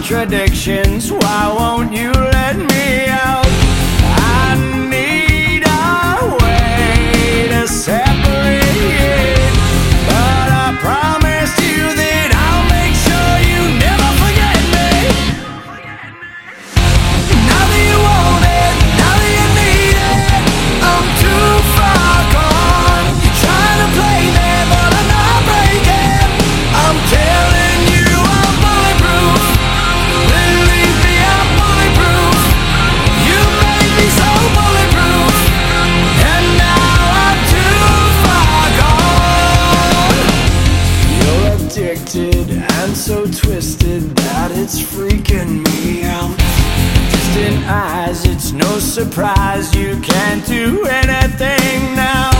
contradictions. Why won't you let me out? I need a way to separate, but I promised you that I'll make sure you never forget me. Now that you want it, now that you need it, I'm too far gone. You're trying to play me, but I'm not breaking. I'm telling you I'm bulletproof. Believe me, I'm bulletproof. You made me so bulletproof, and now I'm too far gone. You're addicted and so twisted that it's freaking me out. Distant eyes, it's no surprise you can't do anything now.